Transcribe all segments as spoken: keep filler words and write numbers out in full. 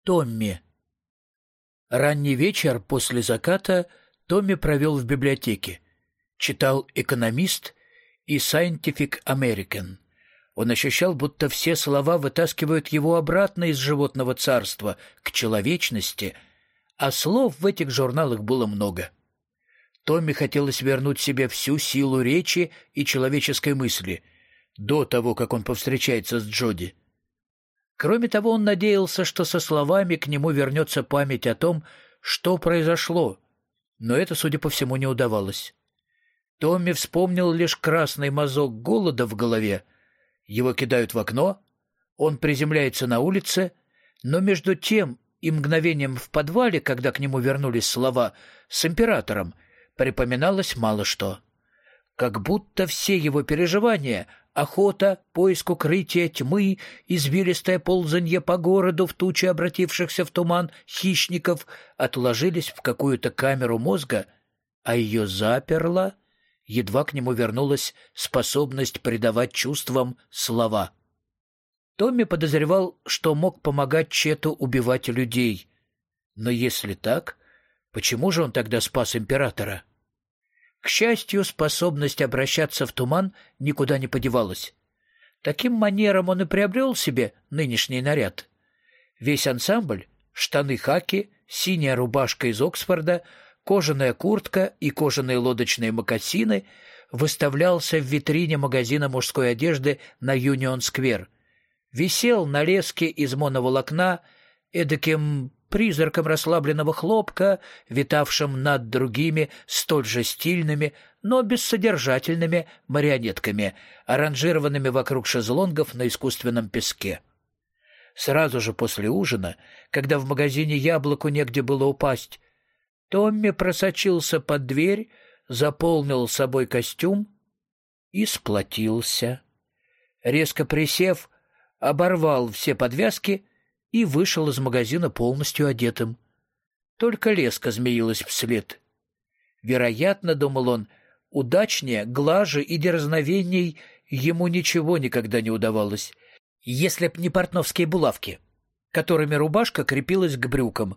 Томми. Ранний вечер после заката Томми провел в библиотеке. Читал «Экономист» и «Scientific American». Он ощущал, будто все слова вытаскивают его обратно из животного царства к человечности, а слов в этих журналах было много. Томми хотелось вернуть себе всю силу речи и человеческой мысли до того, как он повстречается с Джоди. Кроме того, он надеялся, что со словами к нему вернется память о том, что произошло, но это, судя по всему, не удавалось. Томми вспомнил лишь красный мазок голода в голове. Его кидают в окно, он приземляется на улице, но между тем и мгновением в подвале, когда к нему вернулись слова «с императором», припоминалось мало что. Как будто все его переживания — охота, поиск укрытия, тьмы, извилистое ползанье по городу в туче обратившихся в туман хищников — отложились в какую-то камеру мозга, а ее заперло, едва к нему вернулась способность придавать чувствам слова. Томми подозревал, что мог помогать Чету убивать людей. Но если так, почему же он тогда спас императора? К счастью, способность обращаться в туман никуда не подевалась. Таким манером он и приобрел себе нынешний наряд. Весь ансамбль — штаны-хаки, синяя рубашка из Оксфорда, кожаная куртка и кожаные лодочные мокасины — выставлялся в витрине магазина мужской одежды на Юнион-сквер. Висел на леске из моноволокна, эдаким призраком расслабленного хлопка, витавшим над другими столь же стильными, но бессодержательными марионетками, аранжированными вокруг шезлонгов на искусственном песке. Сразу же после ужина, когда в магазине яблоку негде было упасть, Томми просочился под дверь, заполнил собой костюм и сплотился. Резко присев, оборвал все подвязки и вышел из магазина полностью одетым. Только леска змеилась вслед. Вероятно, думал он, удачнее, глаже и дерзновенней ему ничего никогда не удавалось, если б не портновские булавки, которыми рубашка крепилась к брюкам.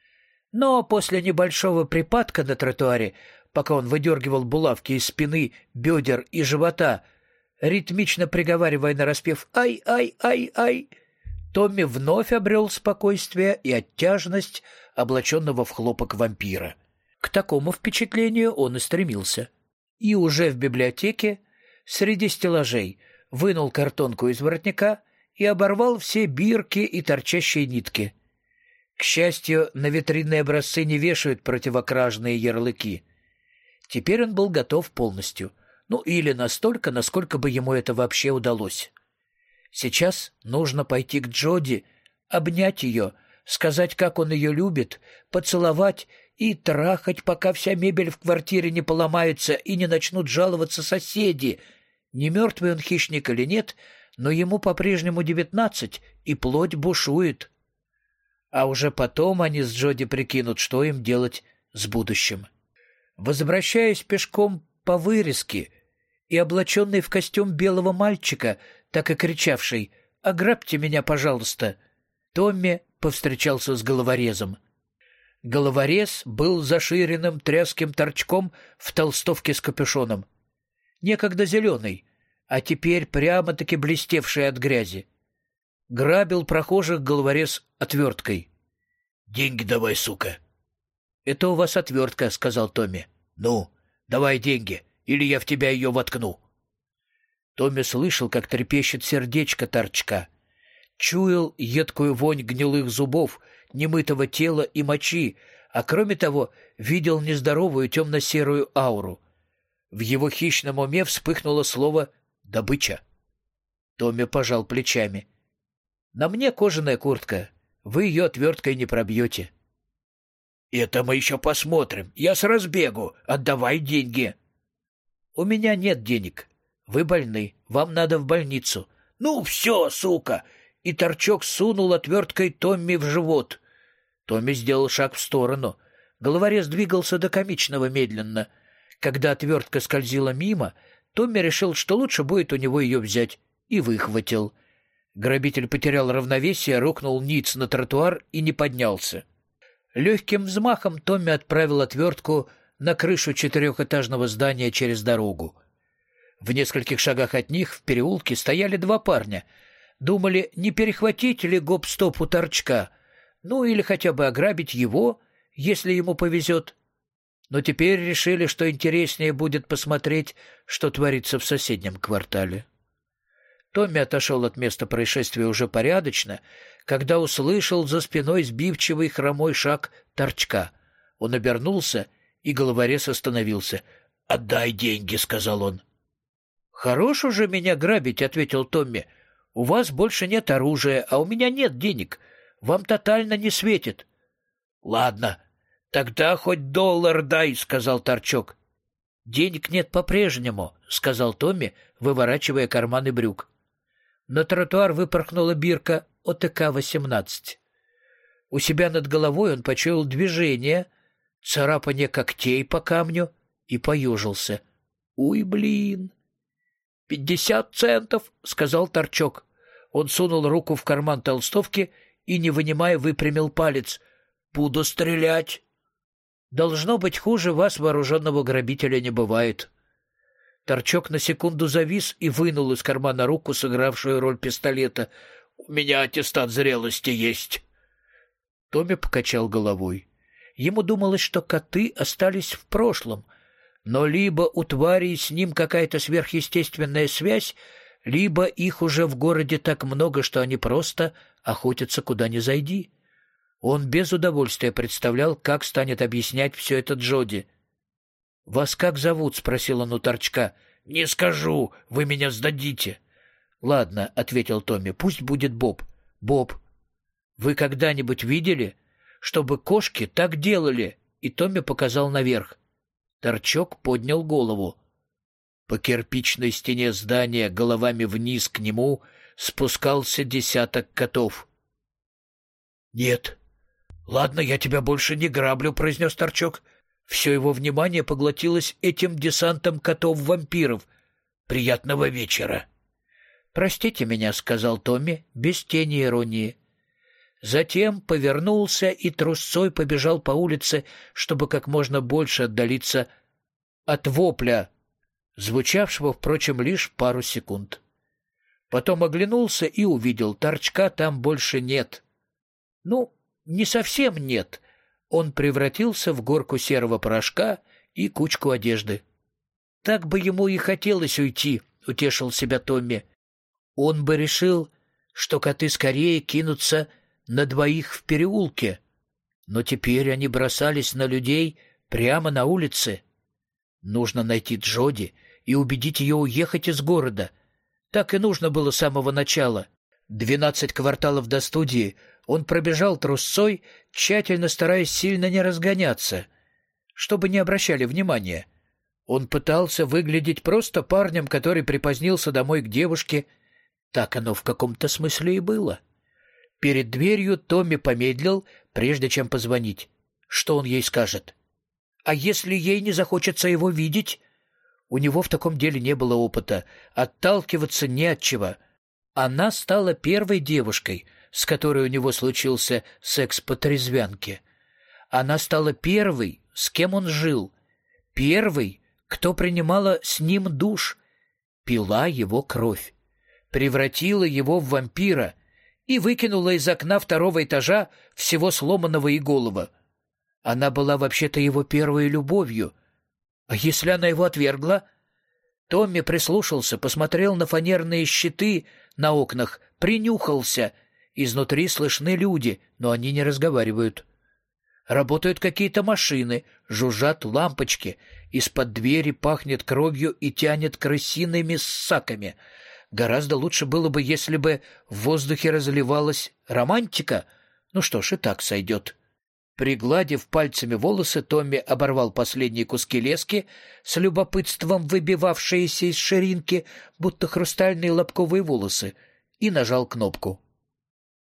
Но после небольшого припадка на тротуаре, пока он выдергивал булавки из спины, бедер и живота, ритмично приговаривая нараспев «Ай-ай-ай-ай», Томми вновь обрел спокойствие и оттяжность облаченного в хлопок вампира. К такому впечатлению он и стремился. И уже в библиотеке, среди стеллажей, вынул картонку из воротника и оборвал все бирки и торчащие нитки. К счастью, на витринные образцы не вешают противокражные ярлыки. Теперь он был готов полностью, ну или настолько, насколько бы ему это вообще удалось. Сейчас нужно пойти к Джоди, обнять ее, сказать, как он ее любит, поцеловать и трахать, пока вся мебель в квартире не поломается и не начнут жаловаться соседи. Не мертвый он хищник или нет, но ему по-прежнему девятнадцать, и плоть бушует. А уже потом они с Джоди прикинут, что им делать с будущим. Возвращаясь пешком по вырезке и облаченный в костюм белого мальчика, так и кричавший «Ограбьте меня, пожалуйста!», Томми повстречался с головорезом. Головорез был заширенным тряским торчком в толстовке с капюшоном. Некогда зеленый, а теперь прямо-таки блестевший от грязи. Грабил прохожих головорез отверткой. «Деньги давай, сука!» «Это у вас отвертка», — сказал Томми. «Ну, давай деньги, или я в тебя ее воткну». Томми слышал, как трепещет сердечко торчка. Чуял едкую вонь гнилых зубов, немытого тела и мочи, а кроме того видел нездоровую темно-серую ауру. В его хищном уме вспыхнуло слово «добыча». Томми пожал плечами. «На мне кожаная куртка. Вы ее отверткой не пробьете». «Это мы еще посмотрим. Я с разбегу. Отдавай деньги». «У меня нет денег. Вы больны. Вам надо в больницу». «Ну все, сука!» И торчок сунул отверткой Томми в живот. Томми сделал шаг в сторону. Головорез двигался до комичного медленно. Когда отвертка скользила мимо, Томми решил, что лучше будет у него ее взять, и выхватил. Грабитель потерял равновесие, рухнул ниц на тротуар и не поднялся. Легким взмахом Томми отправил отвертку на крышу четырехэтажного здания через дорогу. В нескольких шагах от них в переулке стояли два парня. Думали, не перехватить ли гоп-стоп у торчка, ну или хотя бы ограбить его, если ему повезет. Но теперь решили, что интереснее будет посмотреть, что творится в соседнем квартале. Томми отошел от места происшествия уже порядочно, когда услышал за спиной сбивчивый хромой шаг торчка. Он обернулся, и головорез остановился. «Отдай деньги», — сказал он. «Хорош уже меня грабить», — ответил Томми. «У вас больше нет оружия, а у меня нет денег. Вам тотально не светит». «Ладно, тогда хоть доллар дай», — сказал торчок. «Денег нет по-прежнему», — сказал Томми, выворачивая карманы брюк. На тротуар выпорхнула бирка О Т К восемнадцать. У себя над головой он почуял движение, царапание когтей по камню и поежился. «Уй, блин!» «Пятьдесят центов», — сказал торчок. Он сунул руку в карман толстовки и, не вынимая, выпрямил палец. «Буду стрелять». «Должно быть, хуже вас, вооруженного грабителя, не бывает». Торчок на секунду завис и вынул из кармана руку, сыгравшую роль пистолета. «У меня аттестат зрелости есть». Томми покачал головой. Ему думалось, что коты остались в прошлом, но либо у тварей с ним какая-то сверхъестественная связь, либо их уже в городе так много, что они просто охотятся куда ни зайди. Он без удовольствия представлял, как станет объяснять все это Джоди. «Вас как зовут?» — спросил он у торчка. «Не скажу, вы меня сдадите». «Ладно», — ответил Томми, — «пусть будет Боб». «Боб, вы когда-нибудь видели, чтобы кошки так делали?» И Томми показал наверх. Торчок поднял голову. По кирпичной стене здания головами вниз к нему спускался десяток котов. «Нет». «Ладно, я тебя больше не граблю», — произнес торчок. Все его внимание поглотилось этим десантом котов-вампиров. «Приятного вечера!» «Простите меня», — сказал Томми, без тени иронии. Затем повернулся и трусцой побежал по улице, чтобы как можно больше отдалиться от вопля, звучавшего, впрочем, лишь пару секунд. Потом оглянулся и увидел, торчка там больше нет. Ну, не совсем нет. Он превратился в горку серого порошка и кучку одежды. «Так бы ему и хотелось уйти», — утешил себя Томми. Он бы решил, что коты скорее кинутся на двоих в переулке. Но теперь они бросались на людей прямо на улице. Нужно найти Джоди и убедить ее уехать из города. Так и нужно было с самого начала. Двенадцать кварталов до студии он пробежал трусцой, тщательно стараясь сильно не разгоняться, чтобы не обращали внимания. Он пытался выглядеть просто парнем, который припозднился домой к девушке. Так оно в каком-то смысле и было. Перед дверью Томми помедлил, прежде чем позвонить. Что он ей скажет? А если ей не захочется его видеть? У него в таком деле не было опыта. Отталкиваться не от чего. Она стала первой девушкой, с которой у него случился секс по трезвянке. Она стала первой, с кем он жил. Первой, кто принимала с ним душ, пила его кровь, превратила его в вампира и выкинула из окна второго этажа всего сломанного и голого. Она была вообще-то его первой любовью. А если она его отвергла? Томми прислушался, посмотрел на фанерные щиты на окнах, принюхался. Изнутри слышны люди, но они не разговаривают. Работают какие-то машины, жужжат лампочки. Из-под двери пахнет кровью и тянет крысиными ссаками. Гораздо лучше было бы, если бы в воздухе разливалась романтика. Ну что ж, и так сойдет. Пригладив пальцами волосы, Томми оборвал последние куски лески, с любопытством выбивавшиеся из ширинки, будто хрустальные лобковые волосы, и нажал кнопку.